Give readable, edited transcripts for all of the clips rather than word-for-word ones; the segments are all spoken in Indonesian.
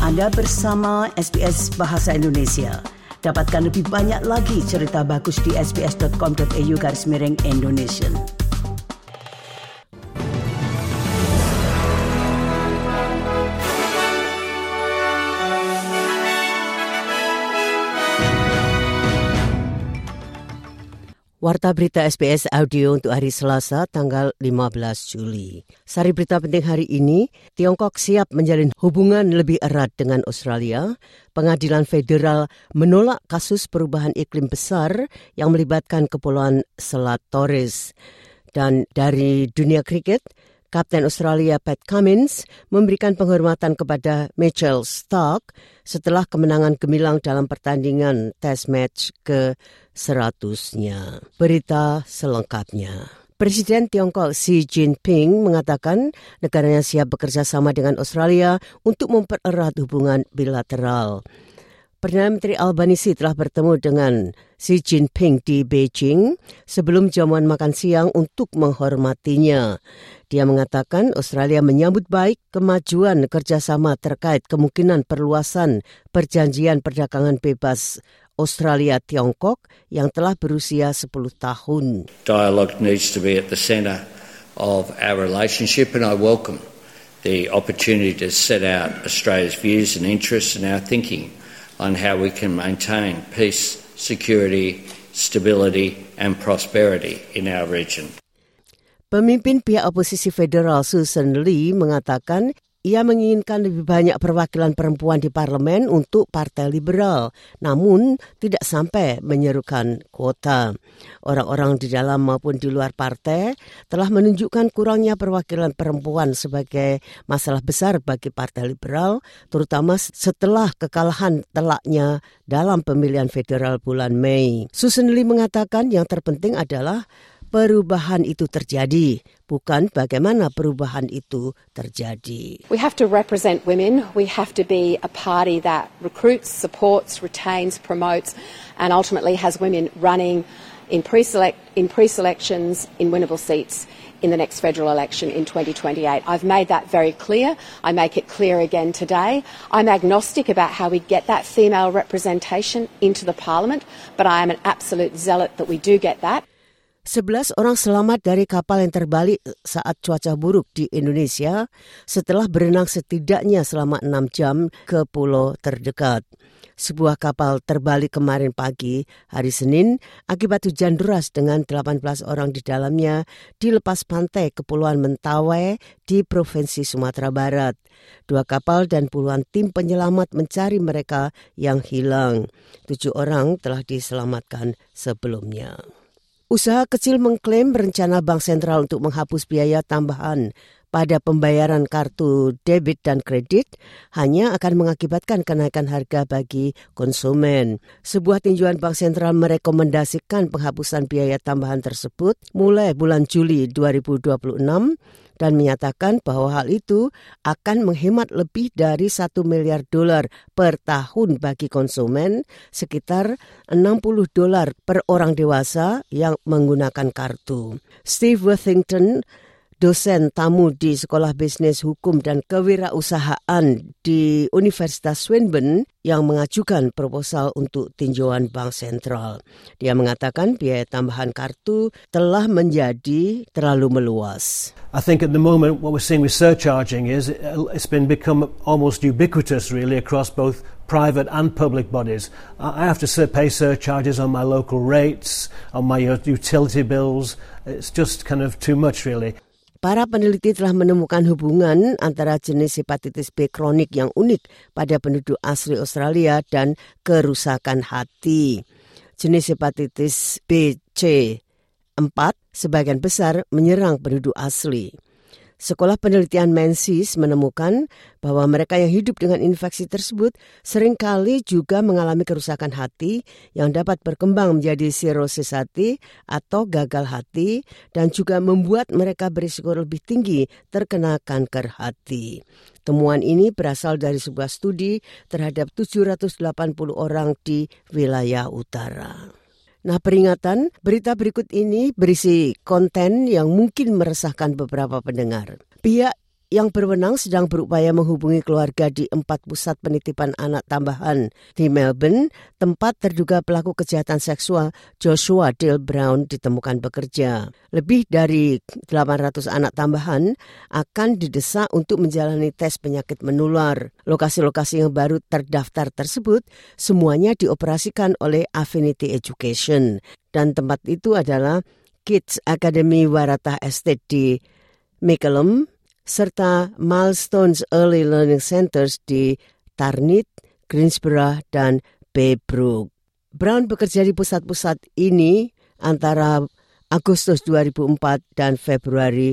Anda bersama SBS Bahasa Indonesia. Dapatkan lebih banyak lagi cerita bagus di sbs.com.au/Indonesian. Warta berita SBS Audio untuk hari Selasa, tanggal 15 Juli. Sari berita penting hari ini, Tiongkok siap menjalin hubungan lebih erat dengan Australia. Pengadilan Federal menolak kasus perubahan iklim besar yang melibatkan Kepulauan Selat Torres. Dan dari dunia kriket, Kapten Australia Pat Cummins memberikan penghormatan kepada Mitchell Starc setelah kemenangan gemilang dalam pertandingan test match ke-100-nya. Berita selengkapnya. Presiden Tiongkok Xi Jinping mengatakan negaranya siap bekerja sama dengan Australia untuk mempererat hubungan bilateral. Perdana Menteri Albanese telah bertemu dengan Xi Jinping di Beijing sebelum jamuan makan siang untuk menghormatinya. Dia mengatakan Australia menyambut baik kemajuan kerjasama terkait kemungkinan perluasan perjanjian perdagangan bebas Australia-Tiongkok yang telah berusia 10 tahun. Dialogue needs to be at the centre of our relationship, and I welcome the opportunity to set out Australia's views and interests and our thinking on how we can maintain peace, security, stability and prosperity in our region. Pemimpin pihak oposisi federal Susan Lee mengatakan ia menginginkan lebih banyak perwakilan perempuan di parlemen untuk Partai Liberal, namun tidak sampai menyerukan kuota. Orang-orang di dalam maupun di luar partai telah menunjukkan kurangnya perwakilan perempuan sebagai masalah besar bagi Partai Liberal, terutama setelah kekalahan telaknya dalam pemilihan federal bulan Mei. Susan Lee mengatakan yang terpenting adalah perubahan itu terjadi, bukan bagaimana perubahan itu terjadi. We have to represent women. We have to be a party that recruits, supports, retains, promotes, and ultimately has women running in pre-selections in winnable seats in the next federal election in 2028. I've made that very clear. I make it clear again today. I'm agnostic about how we get that female representation into the parliament, but I am an absolute zealot that we do get that. 11 orang selamat dari kapal yang terbalik saat cuaca buruk di Indonesia setelah berenang setidaknya selama 6 jam ke pulau terdekat. Sebuah kapal terbalik kemarin pagi, hari Senin, akibat hujan deras dengan 18 orang di dalamnya di lepas pantai Kepulauan Mentawai di Provinsi Sumatera Barat. 2 kapal dan puluhan tim penyelamat mencari mereka yang hilang. 7 orang telah diselamatkan sebelumnya. Usaha kecil mengklaim rencana Bank Sentral untuk menghapus biaya tambahan pada pembayaran kartu debit dan kredit hanya akan mengakibatkan kenaikan harga bagi konsumen. Sebuah tinjauan Bank Sentral merekomendasikan penghapusan biaya tambahan tersebut mulai bulan Juli 2026 dan menyatakan bahwa hal itu akan menghemat lebih dari $1 miliar per tahun bagi konsumen, sekitar $60 per orang dewasa yang menggunakan kartu. Steve Worthington, dosen tamu di Sekolah Bisnis Hukum dan Kewirausahaan di Universitas Swinburne yang mengajukan proposal untuk tinjauan Bank Sentral. Dia mengatakan biaya tambahan kartu telah menjadi terlalu meluas. I think at the moment what we're seeing with surcharging is it's become almost ubiquitous really across both private and public bodies. I have to pay surcharges on my local rates, on my utility bills. It's just kind of too much really. Para peneliti telah menemukan hubungan antara jenis hepatitis B kronik yang unik pada penduduk asli Australia dan kerusakan hati. Jenis hepatitis B, C, 4 sebagian besar menyerang penduduk asli. Sekolah penelitian Menzies menemukan bahwa mereka yang hidup dengan infeksi tersebut seringkali juga mengalami kerusakan hati yang dapat berkembang menjadi sirosis hati atau gagal hati dan juga membuat mereka berisiko lebih tinggi terkena kanker hati. Temuan ini berasal dari sebuah studi terhadap 780 orang di wilayah utara. Nah, peringatan, berita berikut ini berisi konten yang mungkin meresahkan beberapa pendengar. Pihak yang berwenang sedang berupaya menghubungi keluarga di 4 pusat penitipan anak tambahan di Melbourne, tempat terduga pelaku kejahatan seksual Joshua Dale Brown ditemukan bekerja. Lebih dari 800 anak tambahan akan didesak untuk menjalani tes penyakit menular. Lokasi-lokasi yang baru terdaftar tersebut semuanya dioperasikan oleh Affinity Education. Dan tempat itu adalah Kids Academy Waratah Estate di Mickleham, serta Milestones Early Learning Centers di Tarnit, Greensboro, dan Baybrook. Brown bekerja di pusat-pusat ini antara Agustus 2004 dan Februari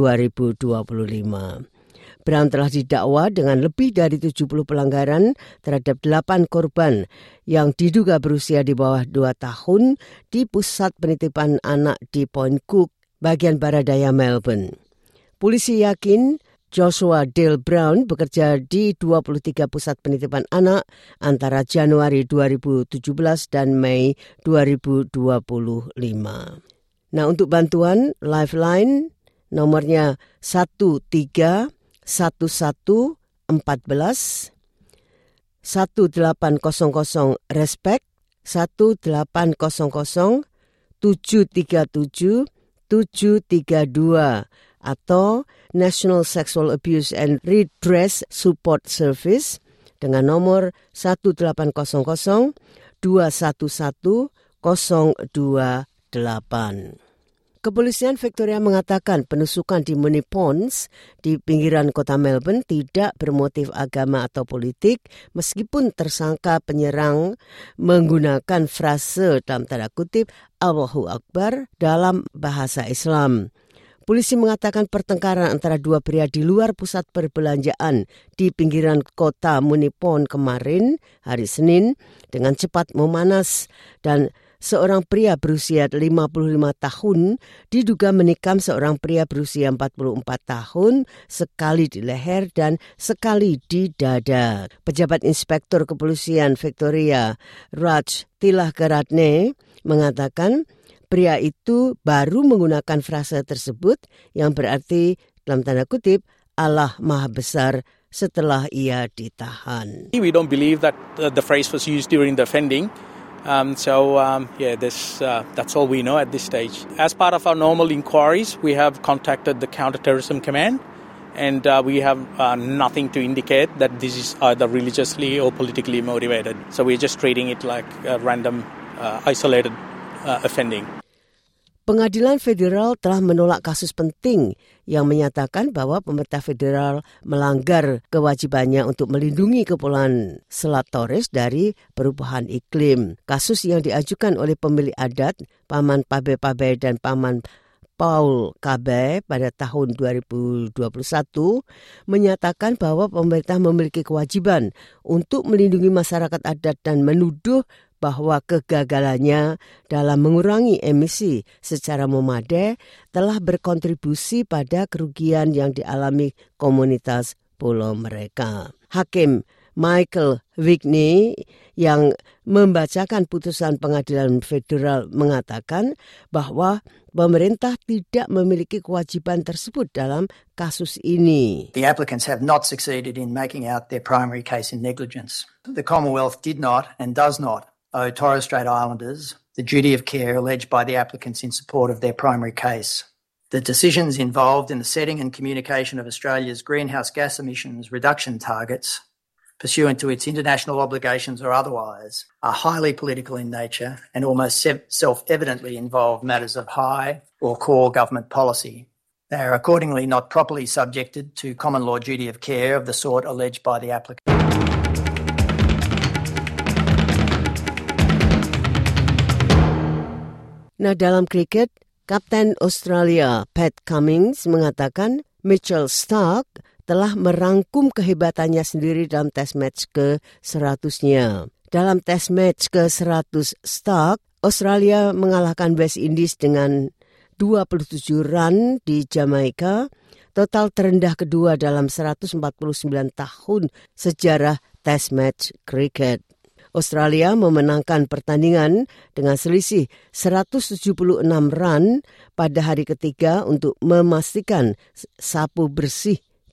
2025. Brown telah didakwa dengan lebih dari 70 pelanggaran terhadap 8 korban yang diduga berusia di bawah 2 tahun di pusat penitipan anak di Point Cook, bagian barat daya Melbourne. Polisi yakin Joshua Dale Brown bekerja di 23 pusat penitipan anak antara Januari 2017 dan Mei 2025. Nah, untuk bantuan Lifeline nomornya 131114 1800 Respect 1800 737 732 atau National Sexual Abuse and Redress Support Service dengan nomor 1800 211 028. Kepolisian Victoria mengatakan penusukan di Moonee Ponds di pinggiran kota Melbourne tidak bermotif agama atau politik meskipun tersangka penyerang menggunakan frase dalam tanda kutip Allahu Akbar dalam bahasa Islam. Polisi mengatakan pertengkaran antara dua pria di luar pusat perbelanjaan di pinggiran kota Moonee Ponds kemarin, hari Senin, dengan cepat memanas dan seorang pria berusia 55 tahun diduga menikam seorang pria berusia 44 tahun sekali di leher dan sekali di dada. Pejabat Inspektur Kepolisian Victoria, Raj Tilakaratne, mengatakan pria itu baru menggunakan frase tersebut yang berarti dalam tanda kutip Allah Maha Besar setelah ia ditahan. We don't believe that the phrase was used during the offending. That's all we know at this stage. As part of our normal inquiries, we have contacted the Counter-Terrorism Command and we have nothing to indicate that this is either religiously or politically motivated. So we're just treating it like a random, isolated offending. Pengadilan Federal telah menolak kasus penting yang menyatakan bahwa pemerintah federal melanggar kewajibannya untuk melindungi Kepulauan Selat Torres dari perubahan iklim. Kasus yang diajukan oleh pemilik adat, Paman Pabe Pabe dan Paman Paul Kabe pada tahun 2021 menyatakan bahwa pemerintah memiliki kewajiban untuk melindungi masyarakat adat dan menuduh bahwa kegagalannya dalam mengurangi emisi secara memadai telah berkontribusi pada kerugian yang dialami komunitas pulau mereka. Hakim Michael Whitney yang membacakan putusan pengadilan federal mengatakan bahwa pemerintah tidak memiliki kewajiban tersebut dalam kasus ini. The applicants have not succeeded in making out their primary case in negligence. The Commonwealth did not and does not owe Torres Strait Islanders the duty of care alleged by the applicants in support of their primary case. The decisions involved in the setting and communication of Australia's greenhouse gas emissions reduction targets, pursuant to its international obligations or otherwise, are highly political in nature and almost self-evidently involve matters of high or core government policy. They are accordingly not properly subjected to common law duty of care of the sort alleged by the applicant. Nah, dalam kriket, Kapten Australia Pat Cummins mengatakan Mitchell Starc telah merangkum kehebatannya sendiri dalam test match ke-100-nya. Dalam test match ke-100 Starc, Australia mengalahkan West Indies dengan 27 run di Jamaika, total terendah kedua dalam 149 tahun sejarah test match kriket. Australia memenangkan pertandingan dengan selisih 176 run pada hari ketiga untuk memastikan sapu bersih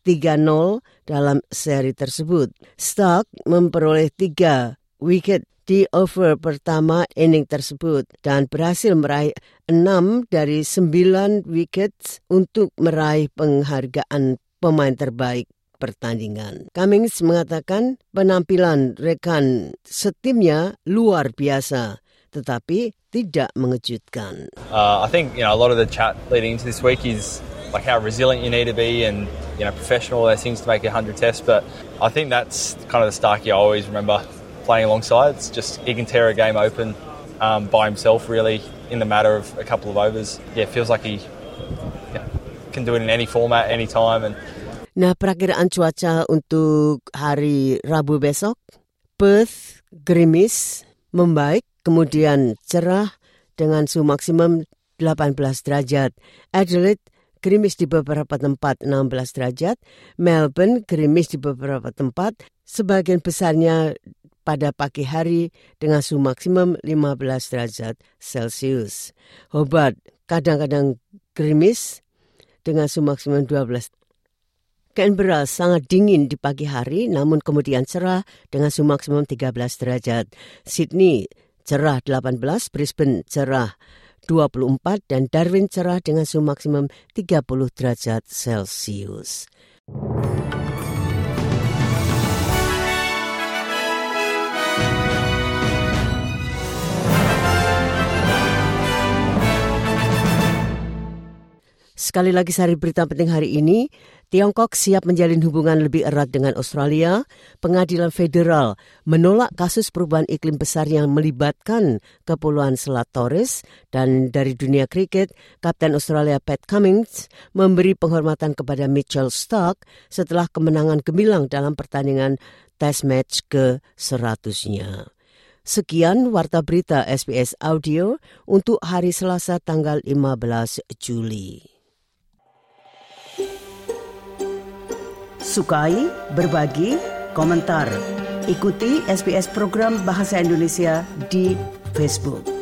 3-0 dalam seri tersebut. Stark memperoleh 3 wiket di over pertama inning tersebut dan berhasil meraih 6 dari 9 wiket untuk meraih penghargaan pemain terbaik pertandingan. Cummings mengatakan penampilan rekan setimnya luar biasa, tetapi tidak mengejutkan. I think a lot of the chat leading into this week is like how resilient you need to be and professional, those things to make 100 tests. But I think that's kind of the Starkey I always remember playing alongside. It's just he can tear a game open by himself really in the matter of a couple of overs. Yeah, it feels like he can do it in any format, any time. Nah, perakiraan cuaca untuk hari Rabu besok, Perth gerimis membaik, kemudian cerah dengan suhu maksimum 18 derajat. Adelaide gerimis di beberapa tempat 16 derajat, Melbourne gerimis di beberapa tempat, sebagian besarnya pada pagi hari dengan suhu maksimum 15 derajat Celcius. Hobart kadang-kadang gerimis dengan suhu maksimum 12. Canberra sangat dingin di pagi hari, namun kemudian cerah dengan suhu maksimum 13 derajat. Sydney cerah 18, Brisbane cerah 24, dan Darwin cerah dengan suhu maksimum 30 derajat Celcius. Sekali lagi sari berita penting hari ini, Tiongkok siap menjalin hubungan lebih erat dengan Australia. Pengadilan federal menolak kasus perubahan iklim besar yang melibatkan Kepulauan Selat Torres. Dan dari dunia kriket, Kapten Australia Pat Cummins memberi penghormatan kepada Mitchell Starc setelah kemenangan gemilang dalam pertandingan Test Match ke-100-nya. Sekian Warta Berita SBS Audio untuk hari Selasa tanggal 15 Juli. Sukai, berbagi, komentar. Ikuti SBS program Bahasa Indonesia di Facebook.